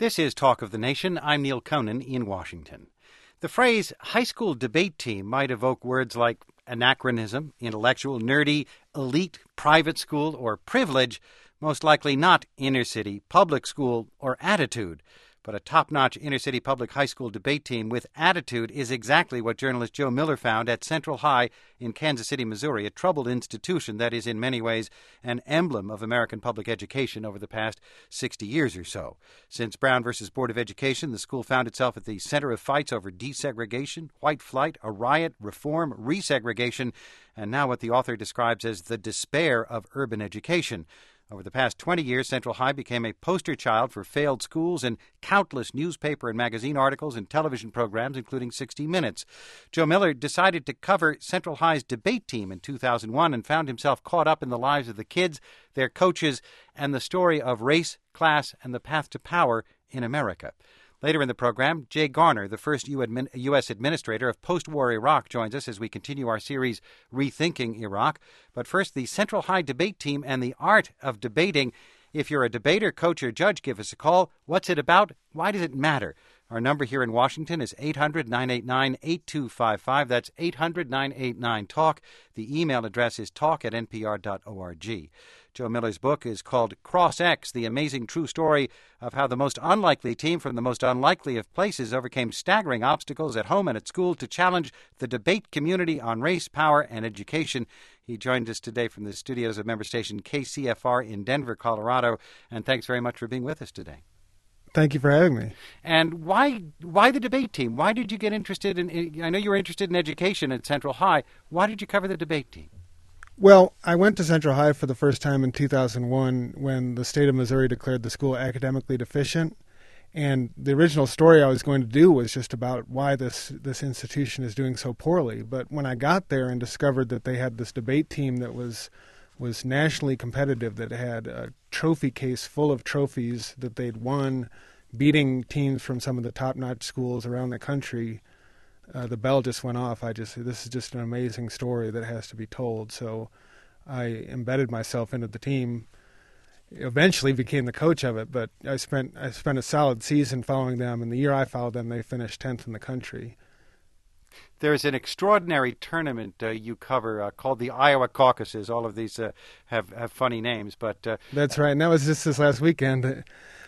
This is Talk of the Nation. I'm Neil Conan in Washington. The phrase high school debate team might evoke words like anachronism, intellectual, nerdy, elite, private school, or privilege, most likely not inner city, public school, or attitude. But a top-notch inner-city public high school debate team with attitude is exactly what journalist Joe Miller found at Central High in Kansas City, Missouri, a troubled institution that is in many ways an emblem of American public education over the past 60 years or so. Since Brown versus Board of Education, the school found itself at the center of fights over desegregation, white flight, a riot, reform, resegregation, and now what the author describes as the despair of urban education. Over the past 20 years, Central High became a poster child for failed schools in countless newspaper and magazine articles and television programs, including 60 Minutes. Joe Miller decided to cover Central High's debate team in 2001 and found himself caught up in the lives of the kids, their coaches, and the story of race, class, and the path to power in America. Later in the program, Jay Garner, the first U.S. administrator of post-war Iraq, joins us as we continue our series, Rethinking Iraq. But first, the Central High debate team and the art of debating. If you're a debater, coach, or judge, give us a call. What's it about? Why does it matter? Our number here in Washington is 800-989-8255. That's 800-989-TALK. The email address is talk@npr.org. Joe Miller's book is called Cross X, the amazing true story of how the most unlikely team from the most unlikely of places overcame staggering obstacles at home and at school to challenge the debate community on race, power, and education. He joined us today from the studios of member station KCFR in Denver, Colorado. And thanks very much for being with us today. Thank you for having me. And why the debate team? Why did you get interested in I know you were interested in education at Central High. Why did you cover the debate team? Well, I went to Central High for the first time in 2001 when the state of Missouri declared the school academically deficient. And the original story I was going to do was just about why this institution is doing so poorly. But when I got there and discovered that they had this debate team that was nationally competitive, that had a trophy case full of trophies that they'd won, beating teams from some of the top-notch schools around the country, the bell just went off. This is just an amazing story that has to be told. So I embedded myself into the team, eventually became the coach of it, but I spent a solid season following them, and the year I followed them, they finished 10th in the country. There's an extraordinary tournament you cover called the Iowa Caucuses. All of these have funny names, but that's right. And that was just this last weekend.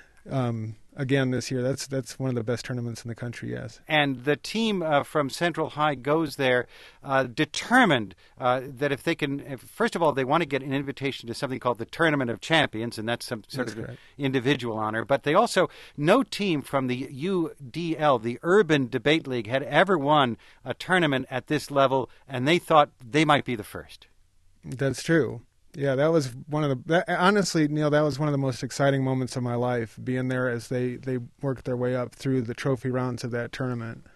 Again this year, that's one of the best tournaments in the country. Yes. And the team from Central High goes there determined that if they can, first of all, they want to get an invitation to something called the Tournament of Champions, and that's some sort of individual honor. But they also, no team from the UDL, the Urban Debate League, had ever won a tournament at this level, and they thought they might be the first. That's true. Yeah, that was honestly, Neil, that was one of the most exciting moments of my life, being there as they worked their way up through the trophy rounds of that tournament.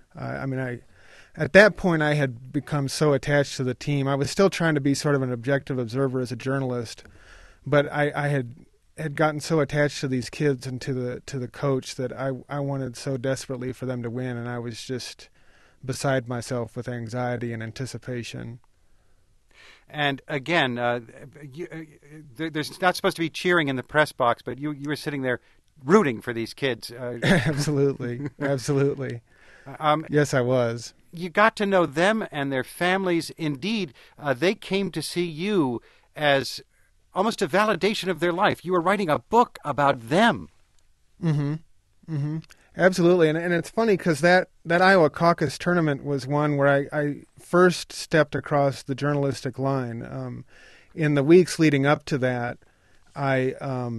At that point, I had become so attached to the team. I was still trying to be sort of an objective observer as a journalist, but I had gotten so attached to these kids and to the coach that I wanted so desperately for them to win, and I was just beside myself with anxiety and anticipation. And again, there's not supposed to be cheering in the press box, but you were sitting there rooting for these kids. Absolutely. Absolutely. Yes, I was. You got to know them and their families. Indeed, they came to see you as almost a validation of their life. You were writing a book about them. Mm-hmm. Mm-hmm. Absolutely. And it's funny because that Iowa caucus tournament was one where I first stepped across the journalistic line. In the weeks leading up to that, I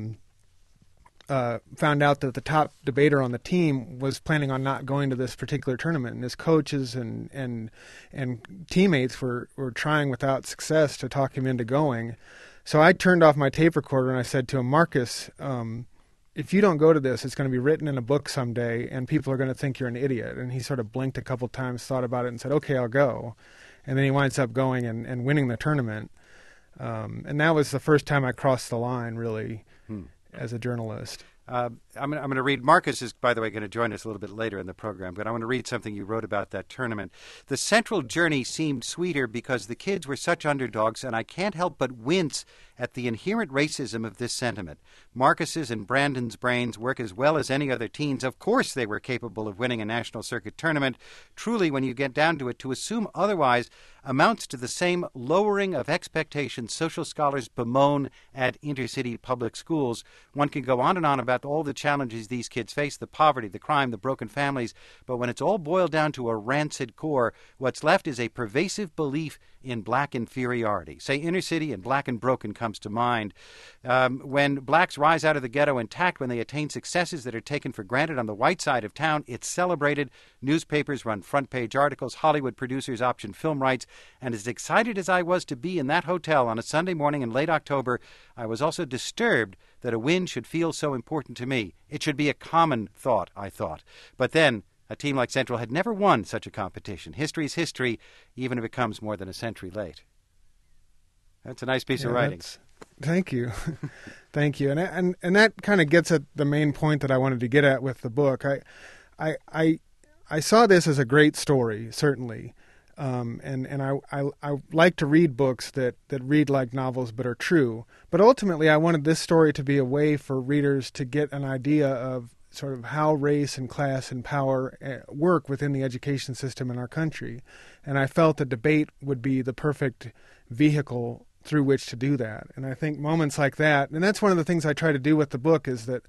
found out that the top debater on the team was planning on not going to this particular tournament, and his coaches and teammates were trying without success to talk him into going. So I turned off my tape recorder and I said to him, Marcus, if you don't go to this, it's going to be written in a book someday, and people are going to think you're an idiot. And he sort of blinked a couple times, thought about it, and said, okay, I'll go. And then he winds up going and winning the tournament. And that was the first time I crossed the line, really, as a journalist. I'm going to read. Marcus is, by the way, going to join us a little bit later in the program, but I want to read something you wrote about that tournament. The central journey seemed sweeter because the kids were such underdogs, and I can't help but wince at the inherent racism of this sentiment. Marcus's and Brandon's brains work as well as any other teens. Of course they were capable of winning a national circuit tournament. Truly, when you get down to it, to assume otherwise amounts to the same lowering of expectations social scholars bemoan at intercity public schools. One can go on and on about all the challenges these kids face, the poverty, the crime, the broken families, but when it's all boiled down to a rancid core, what's left is a pervasive belief in black inferiority. Say inner city and black and broken comes to mind. When blacks rise out of the ghetto intact, when they attain successes that are taken for granted on the white side of town, it's celebrated. Newspapers run front-page articles. Hollywood producers option film rights. And as excited as I was to be in that hotel on a Sunday morning in late October, I was also disturbed that a win should feel so important to me. It should be a common thought, I thought. But then, a team like Central had never won such a competition. History's history, even if it comes more than a century late. That's a nice piece of writing. Thank you. Thank you. And that kind of gets at the main point that I wanted to get at with the book. I saw this as a great story, certainly. And I like to read books that read like novels but are true. But ultimately, I wanted this story to be a way for readers to get an idea of sort of how race and class and power work within the education system in our country. And I felt the debate would be the perfect vehicle through which to do that. And I think moments like that, and that's one of the things I try to do with the book, is that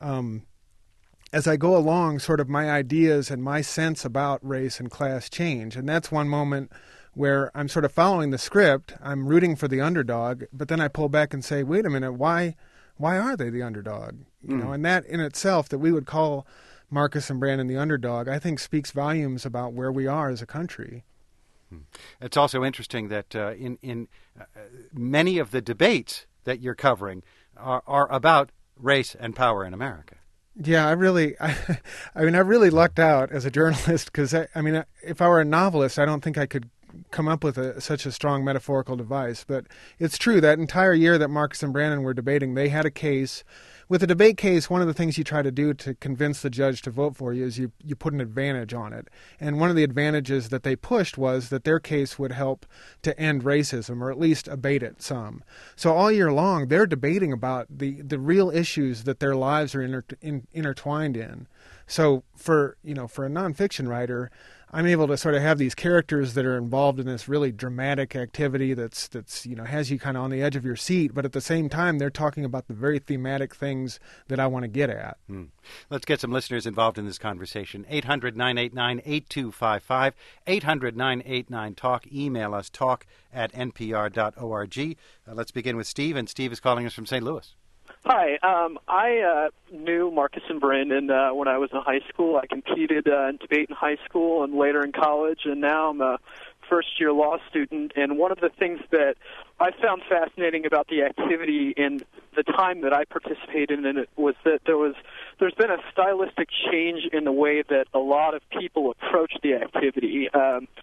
as I go along, sort of my ideas and my sense about race and class change. And that's one moment where I'm sort of following the script, I'm rooting for the underdog, but then I pull back and say, wait a minute, why are they the underdog? You know, and that in itself, that we would call Marcus and Brandon the underdog, I think speaks volumes about where we are as a country. It's also interesting that in many of the debates that you're covering are about race and power in America. Yeah, I really lucked out as a journalist because, if I were a novelist, I don't think I could come up with such a strong metaphorical device. But it's true, that entire year that Marcus and Brandon were debating, they had a case. With a debate case, one of the things you try to do to convince the judge to vote for you is you put an advantage on it. And one of the advantages that they pushed was that their case would help to end racism, or at least abate it some. So all year long, they're debating about the real issues that their lives are intertwined in. So for a nonfiction writer, I'm able to sort of have these characters that are involved in this really dramatic activity that's has you kind of on the edge of your seat, but at the same time they're talking about the very thematic things that I want to get at. Let's get some listeners involved in this conversation. 800-989-8255, 800-989-TALK. Email us, talk@npr.org. Let's begin with Steve, and Steve is calling us from St. Louis. Hi. I knew Marcus and Brandon when I was in high school. I competed in debate in high school and later in college, and now I'm a first-year law student. And one of the things that I found fascinating about the activity in the time that I participated in it was that there's been a stylistic change in the way that a lot of people approach the activity.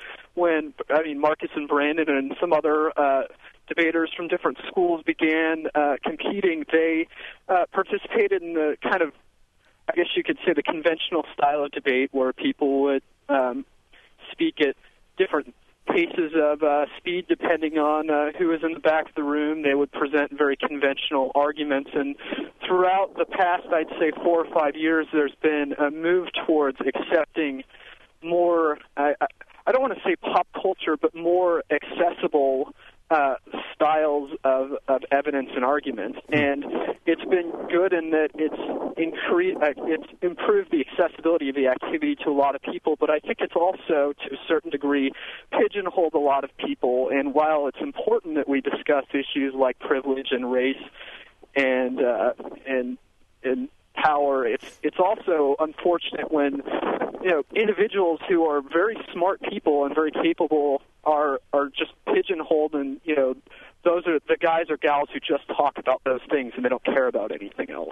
Marcus and Brandon and some other debaters from different schools began competing, they participated in the kind of, I guess you could say, the conventional style of debate where people would speak at different paces of speed depending on who was in the back of the room. They would present very conventional arguments, and throughout the past, I'd say 4 or 5 years, there's been a move towards accepting more, I don't want to say pop culture, but more accessible styles of evidence and arguments, and it's been good in that it's improved the accessibility of the activity to a lot of people, but I think it's also, to a certain degree, pigeonholed a lot of people. And while it's important that we discuss issues like privilege and race and power, it's also unfortunate when individuals who are very smart people and very capable are just pigeonholed, and those are the guys or gals who just talk about those things and they don't care about anything else.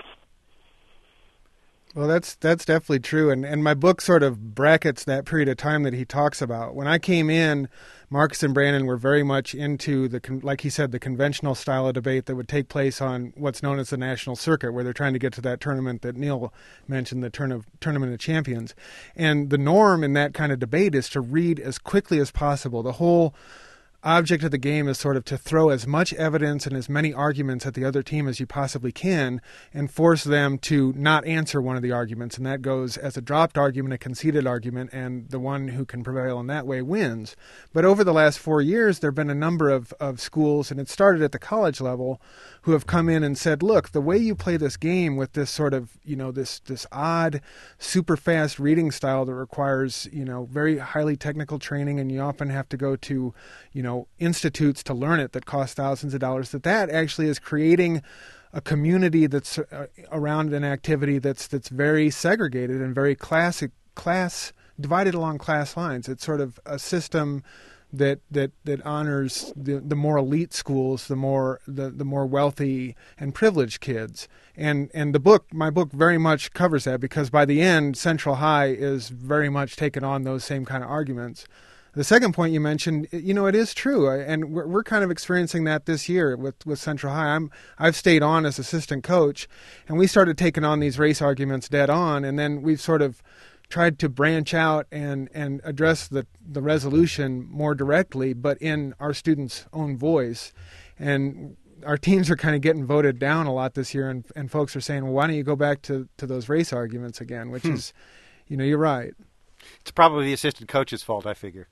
Well, that's definitely true, and my book sort of brackets that period of time that he talks about. When I came in, Marcus and Brandon were very much into like he said, the conventional style of debate that would take place on what's known as the national circuit, where they're trying to get to that tournament that Neil mentioned, the Tournament of Champions. And the norm in that kind of debate is to read as quickly as possible. The whole object of the game is sort of to throw as much evidence and as many arguments at the other team as you possibly can and force them to not answer one of the arguments. And that goes as a dropped argument, a conceded argument, and the one who can prevail in that way wins. But over the last 4 years, there have been a number of schools, and it started at the college level, who have come in and said, look, the way you play this game with this sort of, this odd, super fast reading style that requires, very highly technical training, and you often have to go to, institutes to learn it that cost thousands of dollars, that actually is creating a community that's around an activity that's very segregated and very class divided along class lines. It's sort of a system that honors the more elite schools, the more wealthy and privileged kids. And my book very much covers that, because by the end, Central High is very much taken on those same kind of arguments. The second point you mentioned, it is true, and we're kind of experiencing that this year with Central High. I've stayed on as assistant coach, and we started taking on these race arguments dead on, and then we've sort of tried to branch out and address the resolution more directly, but in our students' own voice. And our teams are kind of getting voted down a lot this year, and folks are saying, well, why don't you go back to those race arguments again, which is, you're right. It's probably the assistant coach's fault, I figure.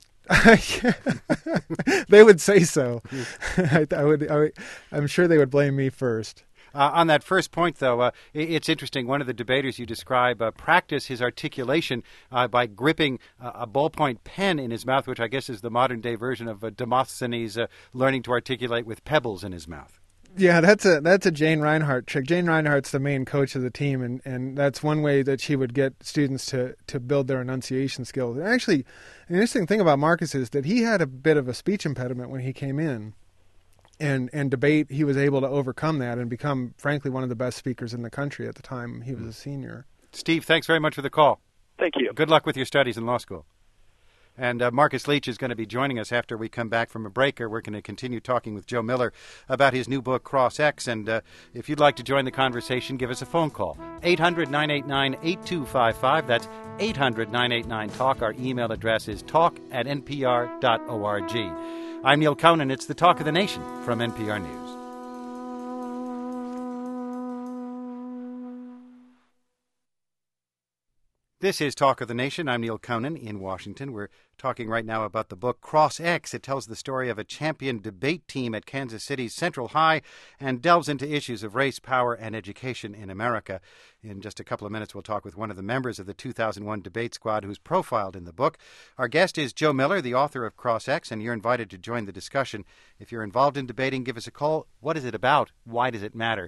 They would say so. I'm sure they would blame me first. On that first point, though, it's interesting. One of the debaters you describe practiced his articulation by gripping a ballpoint pen in his mouth, which I guess is the modern-day version of Demosthenes learning to articulate with pebbles in his mouth. Yeah, that's a Jane Reinhardt trick. Jane Reinhardt's the main coach of the team, and that's one way that she would get students to build their enunciation skills. And actually, an interesting thing about Marcus is that he had a bit of a speech impediment when he came in. And debate, he was able to overcome that and become, frankly, one of the best speakers in the country at the time he was a senior. Steve, thanks very much for the call. Thank you. Good luck with your studies in law school. And Marcus Leach is going to be joining us after we come back from a break. We're going to continue talking with Joe Miller about his new book, Cross X. And if you'd like to join the conversation, give us a phone call. 800-989-8255. That's 800-989-TALK. Our email address is talk@npr.org. I'm Neil Conan. It's the Talk of the Nation from NPR News. This is Talk of the Nation. I'm Neil Conan in Washington. We're talking right now about the book Cross X. It tells the story of a champion debate team at Kansas City's Central High and delves into issues of race, power, and education in America. In just a couple of minutes, we'll talk with one of the members of the 2001 debate squad who's profiled in the book. Our guest is Joe Miller, the author of Cross X, and you're invited to join the discussion. If you're involved in debating, give us a call. What is it about? Why does it matter?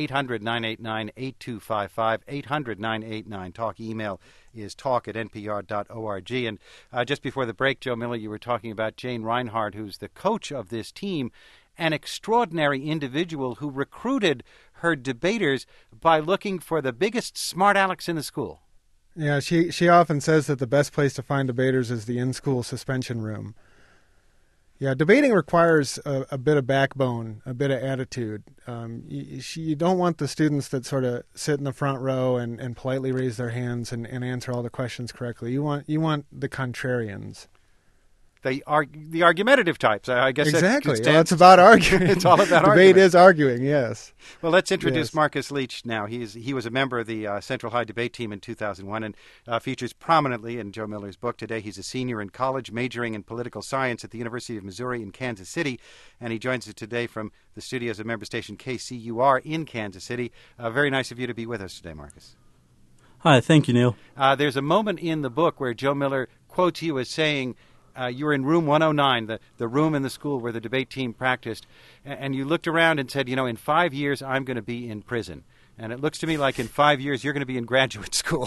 800-989-8255, 800-989-TALK. Email is talk@npr.org. And just before the break, Joe Miller, you were talking about Jane Reinhardt, who's the coach of this team, an extraordinary individual who recruited her debaters by looking for the biggest smart alecks in the school. Yeah, she often says that the best place to find debaters is the in-school suspension room. Yeah, debating requires a bit of backbone, a bit of attitude. You don't want the students that sort of sit in the front row and politely raise their hands and answer all the questions correctly. You want the contrarians. The argumentative types, I guess. Exactly. Well, it's about arguing. It's all about Debate argument. is arguing, yes. Well, let's introduce Yes. Marcus Leach now. He was a member of the Central High debate team in 2001 and features prominently in Joe Miller's book. Today he's a senior in college, majoring in political science at the University of Missouri in Kansas City, and he joins us today from the studios of member station KCUR in Kansas City. Very nice of you to be with us today, Marcus. Hi, thank you, Neil. There's a moment in the book where Joe Miller quotes you as saying, you were in room 109, the room in the school where the debate team practiced, and you looked around and said, in 5 years I'm going to be in prison. And it looks to me like in 5 years you're going to be in graduate school.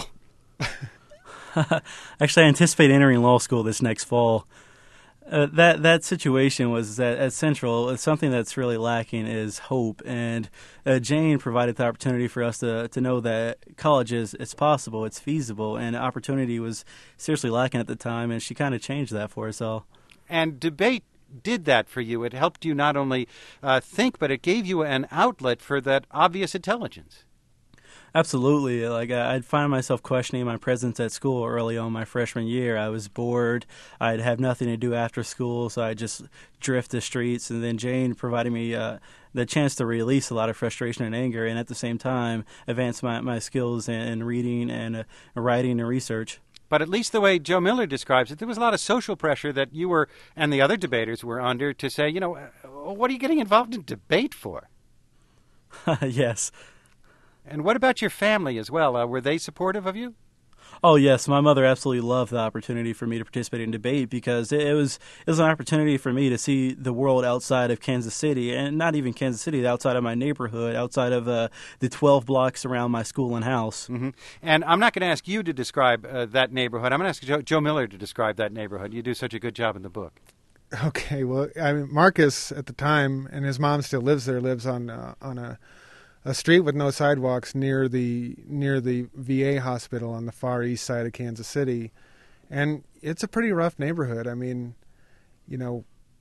Actually, I anticipate entering law school this next fall. That situation was that at Central, something that's really lacking is hope, and Jane provided the opportunity for us to know that college it's possible, it's feasible, and opportunity was seriously lacking at the time, and she kind of changed that for us all. And debate did that for you. It helped you not only think, but it gave you an outlet for that obvious intelligence. Absolutely. Like I'd find myself questioning my presence at school early on my freshman year. I was bored. I'd have nothing to do after school, so I'd just drift the streets. And then Jane provided me the chance to release a lot of frustration and anger, and at the same time advance my skills in reading and writing and research. But at least the way Joe Miller describes it, there was a lot of social pressure that you were and the other debaters were under to say, what are you getting involved in debate for? Yes. And what about your family as well? Were they supportive of you? Oh, yes. My mother absolutely loved the opportunity for me to participate in debate because it was an opportunity for me to see the world outside of Kansas City, and not even Kansas City, outside of my neighborhood, outside of the 12 blocks around my school and house. Mm-hmm. And I'm not going to ask you to describe that neighborhood. I'm going to ask Joe Miller to describe that neighborhood. You do such a good job in the book. Okay, well, I mean, Marcus at the time, and his mom still lives there, lives on a street with no sidewalks near the VA hospital on the far east side of Kansas City, and it's a pretty rough neighborhood. I mean, boy,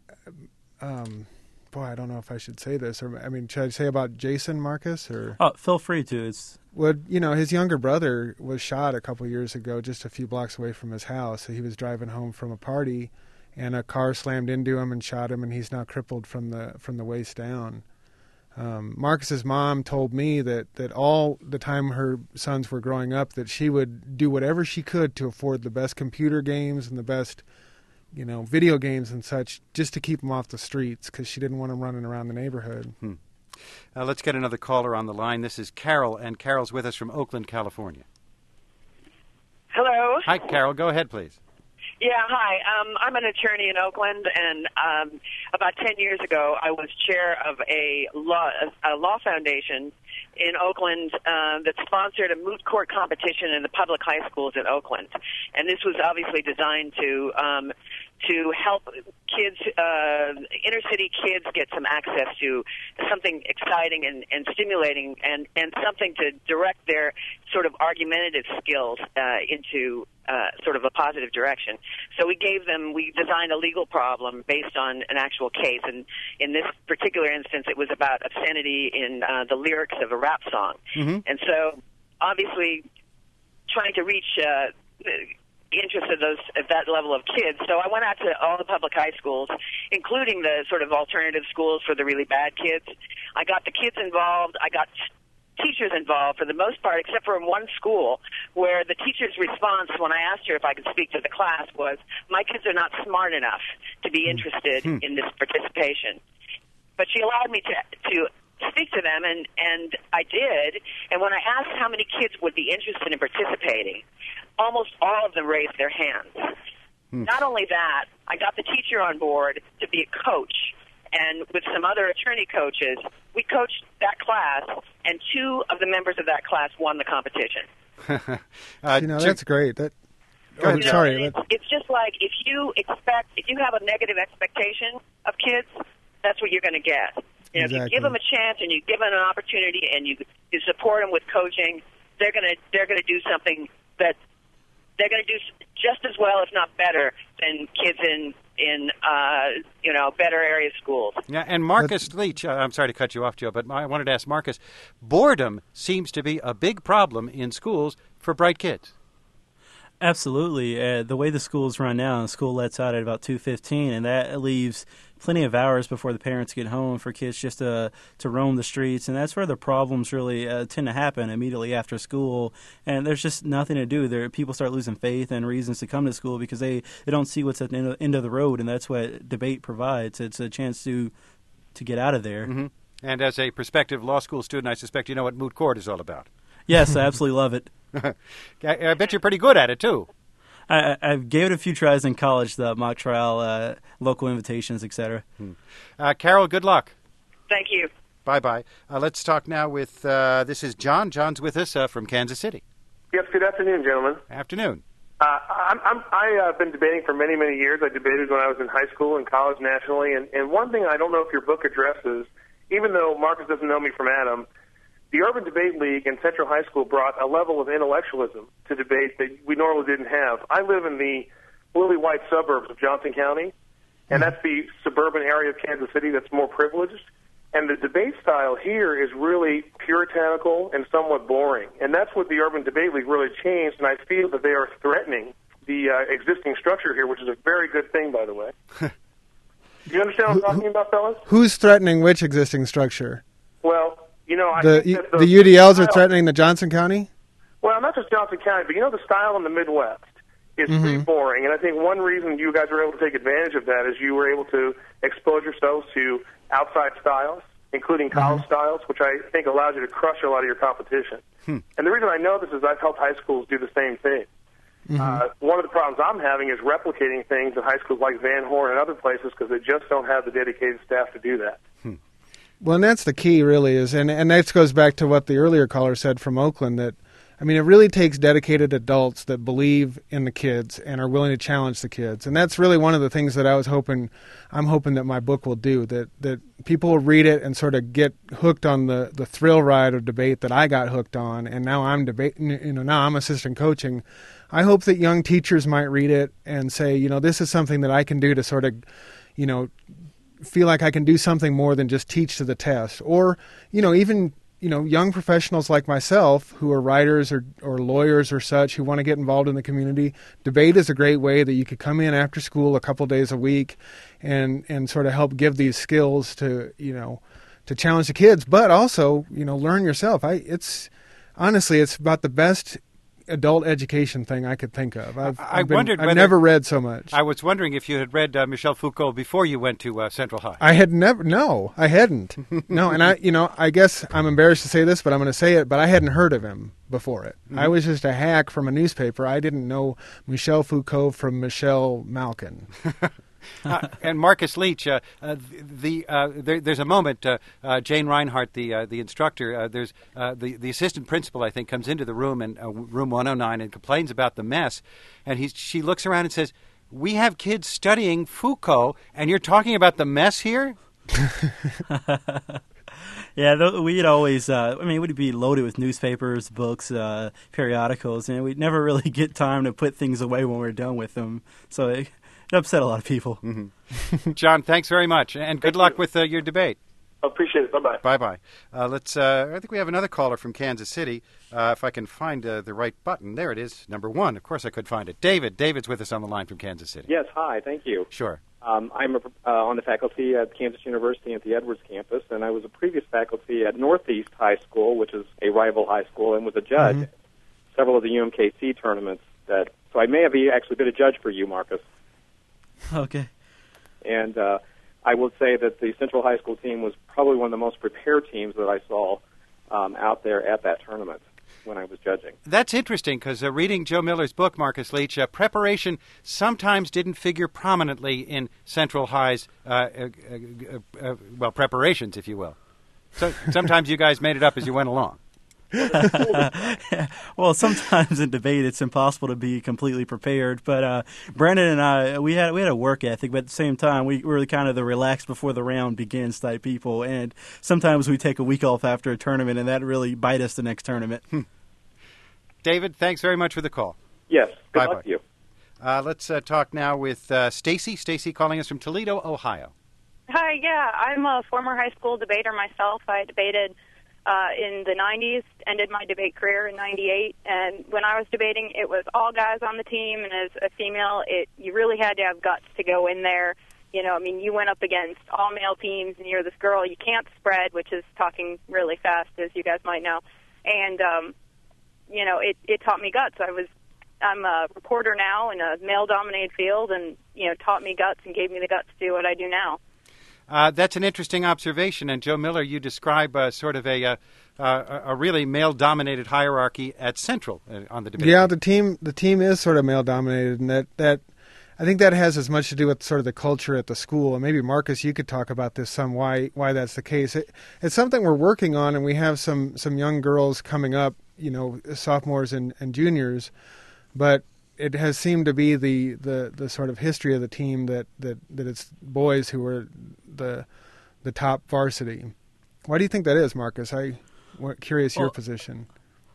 I don't know if I should say this, or I mean, should I say about Jason Marcus or? Oh, feel free to. Well, his younger brother was shot a couple years ago, just a few blocks away from his house. So he was driving home from a party, and a car slammed into him and shot him, and he's now crippled from the waist down. Marcus's mom told me that all the time her sons were growing up, that she would do whatever she could to afford the best computer games and the best, video games and such, just to keep them off the streets because she didn't want them running around the neighborhood. Let's get another caller on the line. This is Carol, and Carol's with us from Oakland, California. Hello. Hi, Carol. Go ahead, please. Yeah, hi. I'm an attorney in Oakland, and about 10 years ago, I was chair of a law foundation in Oakland that sponsored a moot court competition in the public high schools in Oakland. And this was obviously designed to help kids, inner city kids, get some access to something exciting and stimulating, and something to direct their sort of argumentative skills into sort of a positive direction. So we designed a legal problem based on an actual case, and in this particular instance, it was about obscenity in the lyrics of a rap song. Mm-hmm. And so, obviously, trying to reach the interest of that level of kids. So I went out to all the public high schools, including the sort of alternative schools for the really bad kids. I got the kids involved. I got teachers involved for the most part, except for in one school where the teacher's response when I asked her if I could speak to the class was, "My kids are not smart enough to be interested in this participation." But she allowed me to speak to them, and I did. And when I asked how many kids would be interested in participating, almost all of them raised their hands. Not only that, I got the teacher on board to be a coach, and with some other attorney coaches, we coached that class, and 2 of the members of that class won the competition. That's great. It's just like if you have a negative expectation of kids, that's what you're going to get. If you give them a chance and you give them an opportunity and you support them with coaching, they're going to do something that they're going to do just as well, if not better, than kids in better area schools. Yeah, and Marcus Leach, I'm sorry to cut you off, Joe, but I wanted to ask Marcus, boredom seems to be a big problem in schools for bright kids. Absolutely. The way the schools run now, the school lets out at about 2:15, and that leaves plenty of hours before the parents get home for kids just to roam the streets, and that's where the problems really tend to happen immediately after school, and there's just nothing to do. People start losing faith and reasons to come to school because they don't see what's at the end of the road, and that's what debate provides. It's a chance to get out of there. Mm-hmm. And as a prospective law school student, I suspect you know what moot court is all about. Yes, I absolutely love it. I bet you're pretty good at it, too. I gave it a few tries in college, the mock trial, local invitations, etc. Carol, good luck. Thank you. Bye-bye. Let's talk now with, this is John. John's with us from Kansas City. Yes, good afternoon, gentlemen. Afternoon. I've been debating for many, many years. I debated when I was in high school and college nationally, and one thing I don't know if your book addresses, even though Marcus doesn't know me from Adam, the Urban Debate League and Central High School brought a level of intellectualism to debate that we normally didn't have. I live in the lily white suburbs of Johnson County, and that's the suburban area of Kansas City that's more privileged. And the debate style here is really puritanical and somewhat boring. And that's what the Urban Debate League really changed, and I feel that they are threatening the existing structure here, which is a very good thing, by the way. Do you understand what I'm talking about, fellas? Who's threatening which existing structure? Well, I The think that the UDLs are threatening the Johnson County? Well, not just Johnson County, but the style in the Midwest is pretty boring. And I think one reason you guys were able to take advantage of that is you were able to expose yourselves to outside styles, including college styles, which I think allows you to crush a lot of your competition. And the reason I know this is I've helped high schools do the same thing. One of the problems I'm having is replicating things at high schools like Van Horn and other places because they just don't have the dedicated staff to do that. Well, and that's the key, really, and that goes back to what the earlier caller said from Oakland, that, it really takes dedicated adults that believe in the kids and are willing to challenge the kids. And that's really one of the things that I'm hoping that my book will do, that people will read it and sort of get hooked on the thrill ride of debate that I got hooked on, and now I'm now I'm assistant coaching. I hope that young teachers might read it and say, this is something that I can do to sort of, feel like I can do something more than just teach to the test. Or, even young professionals like myself who are writers or lawyers or such who want to get involved in the community. Debate is a great way that you could come in after school a couple days a week and sort of help give these skills to challenge the kids, but also, learn yourself. It's about the best adult education thing I could think of. I've never read so much. I was wondering if you had read Michel Foucault before you went to Central High. I hadn't. No, and I guess I'm embarrassed to say this, but I'm going to say it, but I hadn't heard of him before it. I was just a hack from a newspaper. I didn't know Michel Foucault from Michelle Malkin. And Marcus Leach, there's a moment. Jane Reinhardt, the instructor, there's the assistant principal, I think, comes into the room in room 109 and complains about the mess. And she looks around and says, "We have kids studying Foucault, and you're talking about the mess here?" Yeah, we'd always, we'd be loaded with newspapers, books, periodicals, and we'd never really get time to put things away when we're done with them. So it upset a lot of people. John, thanks very much, and good luck with your debate. Appreciate it. Bye-bye. Bye-bye. I think we have another caller from Kansas City. If I can find the right button. There it is, number one. Of course I could find it. David's with us on the line from Kansas City. Yes, hi, thank you. Sure. I'm on the faculty at Kansas University at the Edwards campus, and I was a previous faculty at Northeast High School, which is a rival high school, and was a judge at several of the UMKC tournaments. So I may have actually been a judge for you, Marcus. Okay. And I will say that the Central High School team was probably one of the most prepared teams that I saw out there at that tournament when I was judging. That's interesting because reading Joe Miller's book, Marcus Leach, preparation sometimes didn't figure prominently in Central High's, preparations, if you will. So sometimes you guys made it up as you went along. Well, sometimes in debate it's impossible to be completely prepared. But Brandon and I, we had a work ethic, but at the same time we were kind of the relaxed before the round begins type people. And sometimes we take a week off after a tournament, and that really bite us the next tournament. David, thanks very much for the call. Yes, good Bye-bye. luck to you. Let's talk now with Stacy. Stacy calling us from Toledo, Ohio. Hi, yeah, I'm a former high school debater myself. I debated in the 90s, ended my debate career in 98, and when I was debating, it was all guys on the team, and as a female, you really had to have guts to go in there. You went up against all male teams, and you're this girl. You can't spread, which is talking really fast, as you guys might know, and it taught me guts. I'm a reporter now in a male-dominated field, and taught me guts and gave me the guts to do what I do now. That's an interesting observation. And Joe Miller, you describe sort of a really male-dominated hierarchy at Central on the debate. Yeah, the team is sort of male-dominated, and that I think that has as much to do with sort of the culture at the school. And maybe Marcus, you could talk about this some why that's the case. It's something we're working on, and we have some young girls coming up, sophomores and juniors, but it has seemed to be the sort of history of the team that it's boys who are the top varsity. Why do you think that is, Marcus? I'm curious your position.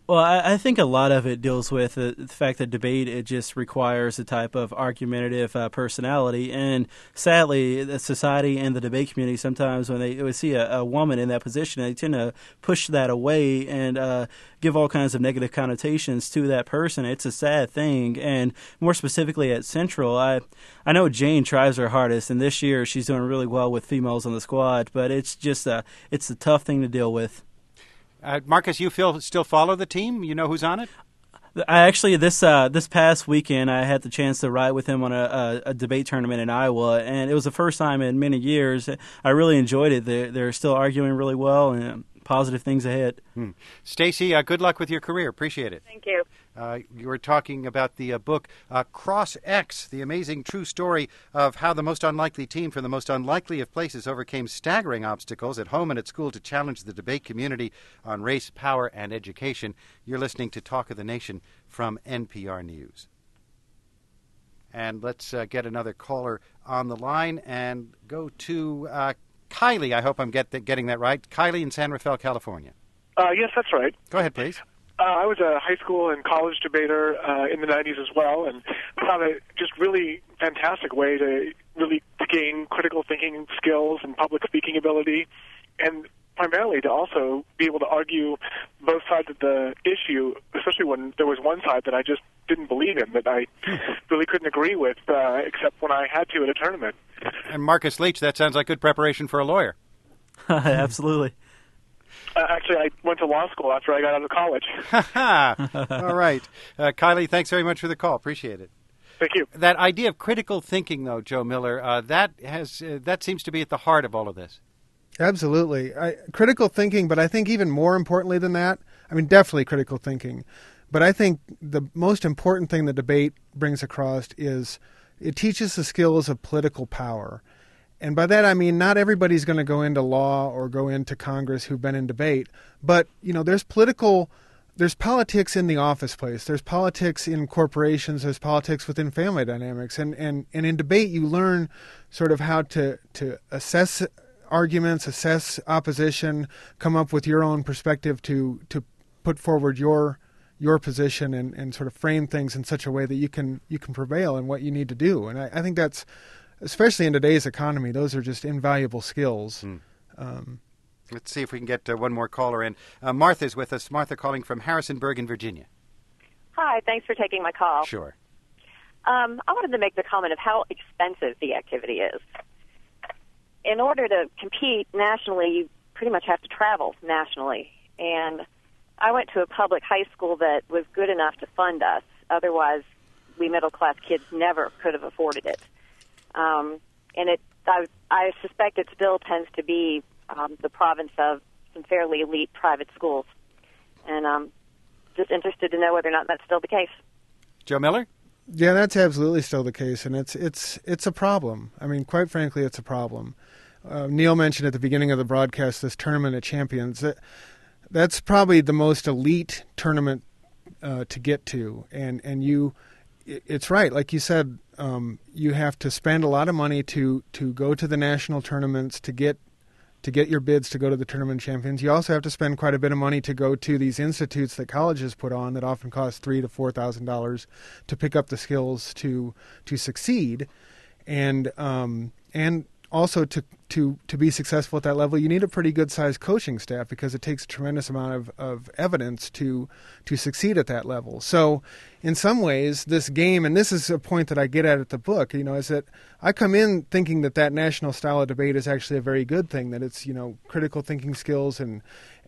Well, I think a lot of it deals with the fact that debate, it just requires a type of argumentative personality. And sadly, the society and the debate community, sometimes when they see a woman in that position, they tend to push that away and give all kinds of negative connotations to that person. It's a sad thing. And more specifically at Central, I know Jane tries her hardest, and this year she's doing really well with females on the squad, but it's just it's a tough thing to deal with. Marcus, you still follow the team? You know who's on it? I actually, this past weekend, I had the chance to ride with him on a debate tournament in Iowa, and it was the first time in many years. I really enjoyed it. They're still arguing really well, and positive things ahead. Stacy, good luck with your career. Appreciate it. Thank you. You were talking about the book Cross X, the amazing true story of how the most unlikely team from the most unlikely of places overcame staggering obstacles at home and at school to challenge the debate community on race, power, and education. You're listening to Talk of the Nation from NPR News. And let's get another caller on the line and go to Kylie. I hope I'm getting that right. Kylie in San Rafael, California. Yes, that's right. Go ahead, please. I was a high school and college debater in the 90s as well, and found it just really fantastic way to gain critical thinking skills and public speaking ability, and primarily to also be able to argue both sides of the issue, especially when there was one side that I just didn't believe in, that I really couldn't agree with, except when I had to at a tournament. And Marcus Leach, that sounds like good preparation for a lawyer. Absolutely. Actually, I went to law school after I got out of college. All right. Kylie, thanks very much for the call. Appreciate it. Thank you. That idea of critical thinking, though, Joe Miller, that seems to be at the heart of all of this. Absolutely. Critical thinking, but I think even more importantly than that, I mean, definitely critical thinking. But I think the most important thing the debate brings across is it teaches the skills of political power. And by that I mean not everybody's going to go into law or go into Congress who've been in debate, but there's politics in the office place. There's politics in corporations. There's politics within family dynamics. And in debate you learn sort of how to assess arguments, assess opposition, come up with your own perspective to put forward your position and sort of frame things in such a way that you can prevail in what you need to do. And I think that's, especially in today's economy, those are just invaluable skills. Let's see if we can get one more caller in. Martha's with us. Martha calling from Harrisonburg in Virginia. Hi, thanks for taking my call. Sure. I wanted to make the comment of how expensive the activity is. In order to compete nationally, you pretty much have to travel nationally. And I went to a public high school that was good enough to fund us. Otherwise, we middle-class kids never could have afforded it. I suspect it still tends to be the province of some fairly elite private schools. And I'm just interested to know whether or not that's still the case. Joe Miller? Yeah, that's absolutely still the case, and it's a problem. I mean, quite frankly, it's a problem. Neil mentioned at the beginning of the broadcast this Tournament of Champions. That's probably the most elite tournament to get to, and it's right, like you said. You have to spend a lot of money to go to the national tournaments, to get your bids to go to the Tournament of Champions. You also have to spend quite a bit of money to go to these institutes that colleges put on that often cost $3,000 to $4,000 to pick up the skills to succeed, and also to be successful at that level, you need a pretty good sized coaching staff because it takes a tremendous amount of evidence to succeed at that level. So in some ways, this game, and this is a point that I get at the book, is that I come in thinking that national style of debate is actually a very good thing, that it's, critical thinking skills and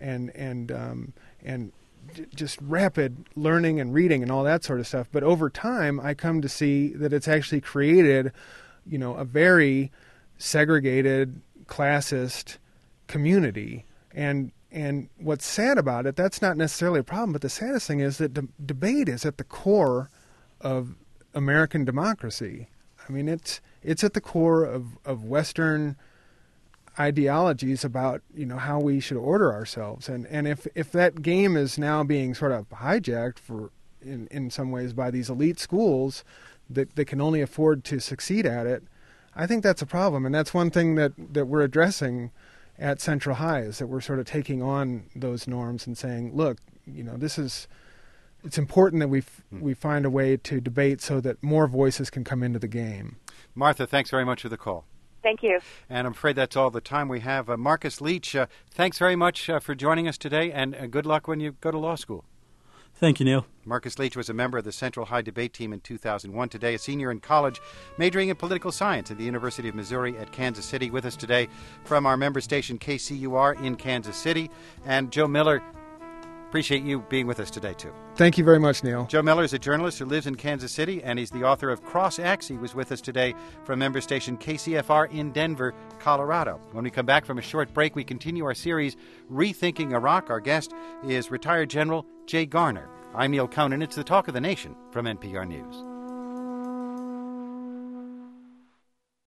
just rapid learning and reading and all that sort of stuff. But over time, I come to see that it's actually created, a very segregated, classist community. And what's sad about it, that's not necessarily a problem, but the saddest thing is that debate is at the core of American democracy. I mean, it's at the core of Western ideologies about, how we should order ourselves. And if that game is now being sort of hijacked in some ways by these elite schools that can only afford to succeed at it, I think that's a problem, and that's one thing that we're addressing. at Central High, is that we're sort of taking on those norms and saying, look, it's important that we find a way to debate so that more voices can come into the game. Martha, thanks very much for the call. Thank you. And I'm afraid that's all the time we have. Marcus Leach, thanks very much for joining us today, and good luck when you go to law school. Thank you, Neil. Marcus Leach was a member of the Central High debate team in 2001. Today, a senior in college, majoring in political science at the University of Missouri at Kansas City. With us today from our member station KCUR in Kansas City. And Joe Miller, appreciate you being with us today, too. Thank you very much, Neil. Joe Miller is a journalist who lives in Kansas City, and he's the author of Cross X. He was with us today from member station KCFR in Denver, Colorado. When we come back from a short break, we continue our series, Rethinking Iraq. Our guest is retired General Jay Garner. I'm Neil Conan. It's the Talk of the Nation from NPR News.